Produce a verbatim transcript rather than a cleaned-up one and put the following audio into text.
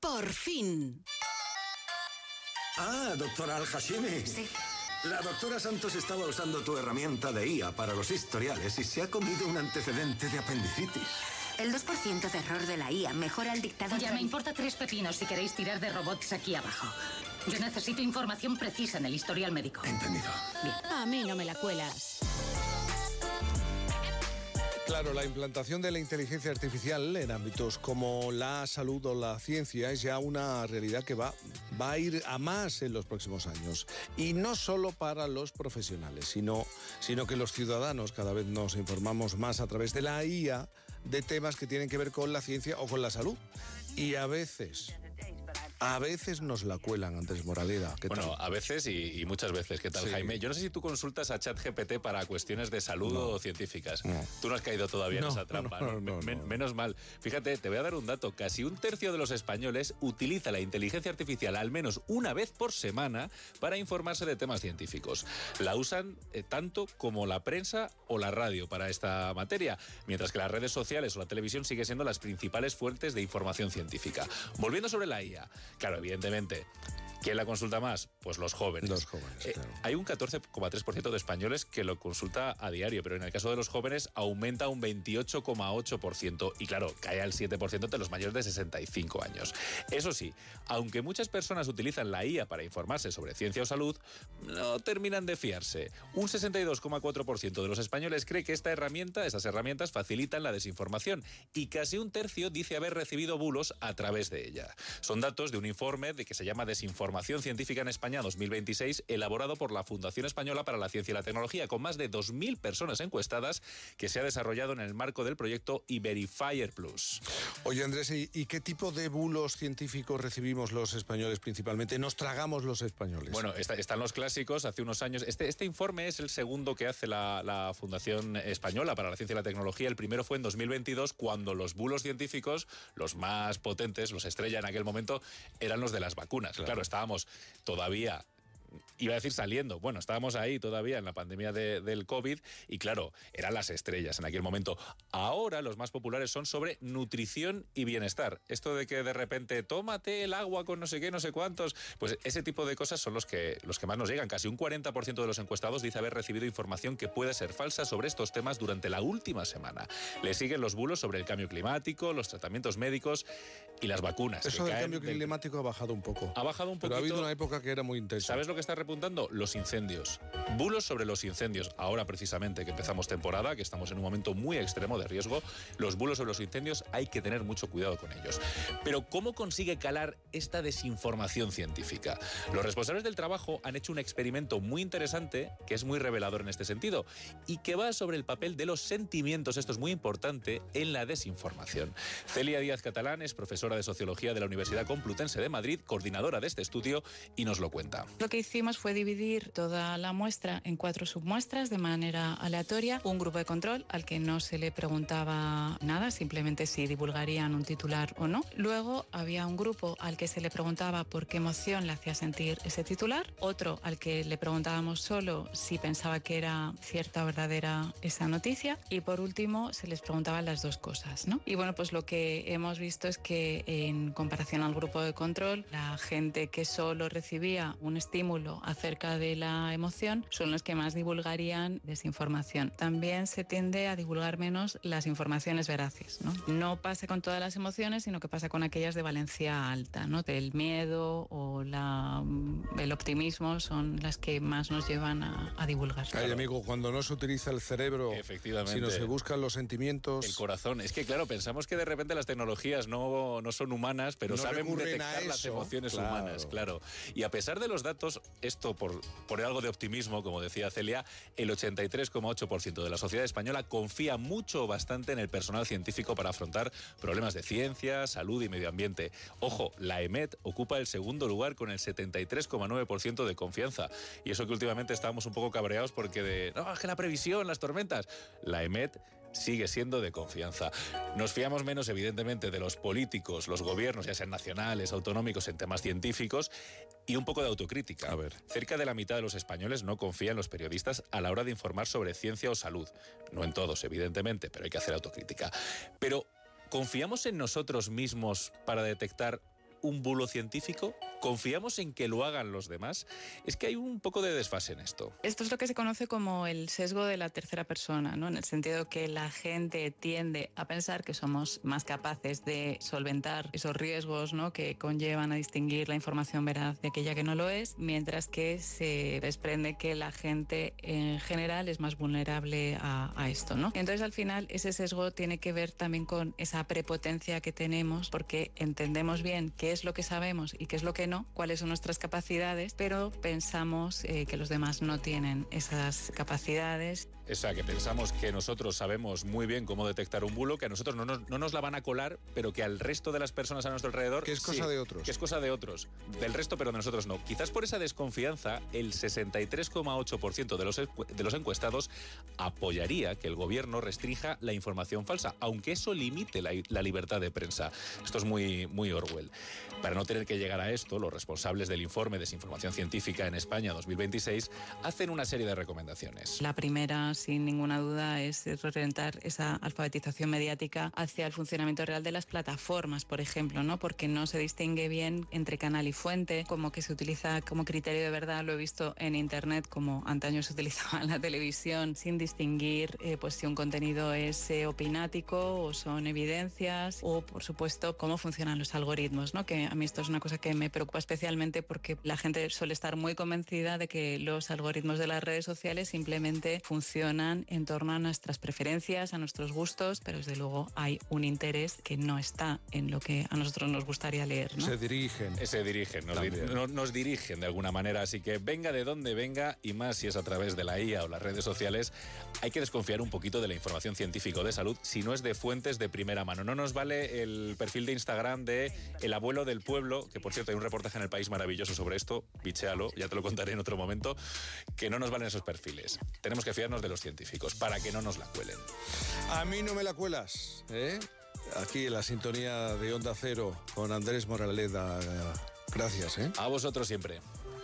Por fin. Ah, doctora Al-Hashimi. Sí. La doctora Santos estaba usando tu herramienta de I A para los historiales y se ha comido un antecedente de apendicitis. El dos por ciento de error de la I A mejora el dictado... Ya me importa tres pepinos si queréis tirar de robots aquí abajo. Yo necesito información precisa en el historial médico. Entendido. Bien. A mí no me la cuelas. Claro, la implantación de la inteligencia artificial en ámbitos como la salud o la ciencia es ya una realidad que va, va a ir a más en los próximos años. Y no solo para los profesionales, sino, sino que los ciudadanos cada vez nos informamos más a través de la I A de temas que tienen que ver con la ciencia o con la salud. Y a veces... A veces nos la cuelan, Andrés Moraleda. ¿Qué bueno, tal? a veces y, y muchas veces. ¿Qué tal, Sí. Jaime? Yo no sé si tú consultas a ChatGPT para cuestiones de salud No. o científicas. No. Tú no has caído todavía No, en esa trampa, no, ¿no? no, no, Men- no. Menos mal. Fíjate, te voy a dar un dato. Casi un tercio de los españoles utiliza la inteligencia artificial al menos una vez por semana para informarse de temas científicos. La usan eh, tanto como la prensa o la radio para esta materia, mientras que las redes sociales o la televisión sigue siendo las principales fuentes de información científica. Volviendo sobre la I A, claro, evidentemente, ¿quién la consulta más? Pues los jóvenes. Los jóvenes, Eh, claro. Hay un catorce coma tres por ciento de españoles que lo consulta a diario, pero en el caso de los jóvenes aumenta un veintiocho coma ocho por ciento y claro, cae al siete por ciento de los mayores de sesenta y cinco años. Eso sí, aunque muchas personas utilizan la I A para informarse sobre ciencia o salud, no terminan de fiarse. Un sesenta y dos coma cuatro por ciento de los españoles cree que esta herramienta, estas herramientas facilitan la desinformación y casi un tercio dice haber recibido bulos a través de ella. Son datos de un informe de que se llama Desinformación Científica en España dos mil veintiséis, elaborado por la Fundación Española para la Ciencia y la Tecnología, con más de dos mil personas encuestadas, que se ha desarrollado en el marco del proyecto iVerifier Plus. Oye, Andrés, ¿y, ¿y qué tipo de bulos científicos recibimos los españoles principalmente? ¿Nos tragamos los españoles? Bueno, está, están los clásicos. Hace unos años, este, este informe es el segundo que hace la, la Fundación Española para la Ciencia y la Tecnología. El primero fue en dos mil veintidós, cuando los bulos científicos, los más potentes, los estrella en aquel momento, eran los de las vacunas. Claro, claro estábamos todavía... Iba a decir saliendo, bueno, estábamos ahí todavía en la pandemia de, del COVID y claro, eran las estrellas en aquel momento. Ahora los más populares son sobre nutrición y bienestar. Esto de que de repente tómate el agua con no sé qué, no sé cuántos, pues ese tipo de cosas son los que, los que más nos llegan. Casi un cuarenta por ciento de los encuestados dice haber recibido información que puede ser falsa sobre estos temas durante la última semana. Le siguen los bulos sobre el cambio climático, los tratamientos médicos y las vacunas. Eso del cambio del... climático ha bajado un poco. Ha bajado un poquito. Pero ha habido una época que era muy intensa. ¿Sabes lo que está repuntando? Los incendios. Bulos sobre los incendios. Ahora precisamente que empezamos temporada, que estamos en un momento muy extremo de riesgo, los bulos sobre los incendios hay que tener mucho cuidado con ellos. Pero ¿cómo consigue calar esta desinformación científica? Los responsables del trabajo han hecho un experimento muy interesante que es muy revelador en este sentido y que va sobre el papel de los sentimientos, esto es muy importante, en la desinformación. Celia Díaz Catalán es profesora de Sociología de la Universidad Complutense de Madrid, coordinadora de este estudio, y nos lo cuenta. Lo que hicimos fue dividir toda la muestra en cuatro submuestras de manera aleatoria. Un grupo de control al que no se le preguntaba nada, simplemente si divulgarían un titular o no. Luego había un grupo al que se le preguntaba por qué emoción le hacía sentir ese titular. Otro al que le preguntábamos solo si pensaba que era cierta o verdadera esa noticia. Y por último se les preguntaban las dos cosas, ¿no? Y bueno, pues lo que hemos visto es que en comparación al grupo de control, la gente que solo recibía un estímulo acerca de la emoción son los que más divulgarían desinformación. También se tiende a divulgar menos las informaciones veraces, ¿no? No pasa con todas las emociones, sino que pasa con aquellas de valencia alta, ¿no? El miedo o la, el optimismo son las que más nos llevan a, a divulgar. Ay, amigo, cuando no se utiliza el cerebro, efectivamente, sino se buscan los sentimientos... El corazón. Es que, claro, pensamos que de repente las tecnologías no, no son humanas, pero no saben detectar eso, las emociones claro. humanas, claro. Y a pesar de los datos, esto por, por algo de optimismo, como decía Celia, el ochenta y tres coma ocho por ciento de la sociedad española confía mucho o bastante en el personal científico para afrontar problemas de ciencia, salud y medio ambiente. Ojo, la E M E T ocupa el segundo lugar con el setenta y tres coma nueve por ciento de confianza. Y eso que últimamente estábamos un poco cabreados porque de, no, es que la previsión, las tormentas. La E M E T sigue siendo de confianza. Nos fiamos menos, evidentemente, de los políticos, los gobiernos, ya sean nacionales, autonómicos, en temas científicos, y un poco de autocrítica. A ver. Cerca de la mitad de los españoles no confía en los periodistas a la hora de informar sobre ciencia o salud. No en todos, evidentemente, pero hay que hacer autocrítica. Pero, ¿confiamos en nosotros mismos para detectar un bulo científico? ¿Confiamos en que lo hagan los demás? Es que hay un poco de desfase en esto. Esto es lo que se conoce como el sesgo de la tercera persona, ¿no? En el sentido que la gente tiende a pensar que somos más capaces de solventar esos riesgos, ¿no?, que conllevan a distinguir la información veraz de aquella que no lo es, mientras que se desprende que la gente en general es más vulnerable a, a esto, ¿no? Entonces, al final, ese sesgo tiene que ver también con esa prepotencia que tenemos, porque entendemos bien qué es lo que sabemos y qué es lo que no, cuáles son nuestras capacidades, pero pensamos eh, que los demás no tienen esas capacidades. O sea, que pensamos que nosotros sabemos muy bien cómo detectar un bulo, que a nosotros no nos, no nos la van a colar, pero que al resto de las personas a nuestro alrededor... Que es cosa sí, de otros. Que es cosa de otros. Del resto, pero de nosotros no. Quizás por esa desconfianza, el sesenta y tres coma ocho por ciento de los, de los encuestados apoyaría que el gobierno restrinja la información falsa, aunque eso limite la, la libertad de prensa. Esto es muy, muy Orwell. Para no tener que llegar a esto, los responsables del informe Desinformación Científica en España dos mil veintiséis hacen una serie de recomendaciones. La primera, sin ninguna duda, es reorientar esa alfabetización mediática hacia el funcionamiento real de las plataformas, por ejemplo, ¿no? Porque no se distingue bien entre canal y fuente, como que se utiliza como criterio de verdad, lo he visto en Internet, como antaño se utilizaba en la televisión, sin distinguir eh, pues si un contenido es eh, opinático o son evidencias, o por supuesto cómo funcionan los algoritmos, ¿no? Que a mí esto es una cosa que me preocupa especialmente porque la gente suele estar muy convencida de que los algoritmos de las redes sociales simplemente funcionan en torno a nuestras preferencias, a nuestros gustos, pero desde luego hay un interés que no está en lo que a nosotros nos gustaría leer, ¿no? Se dirigen. Se dirigen, nos, dir, no, nos dirigen de alguna manera, así que venga de donde venga, y más si es a través de la I A o las redes sociales, hay que desconfiar un poquito de la información científica o de salud si no es de fuentes de primera mano. No nos vale el perfil de Instagram de El Abuelo del Pueblo, que por cierto hay un reportaje en El País maravilloso sobre esto, bichéalo, ya te lo contaré en otro momento, que no nos valen esos perfiles. Tenemos que fiarnos de los científicos para que no nos la cuelen. A mí no me la cuelas, ¿eh? Aquí en la sintonía de Onda Cero con Andrés Moraleda. Gracias, ¿eh? A vosotros siempre.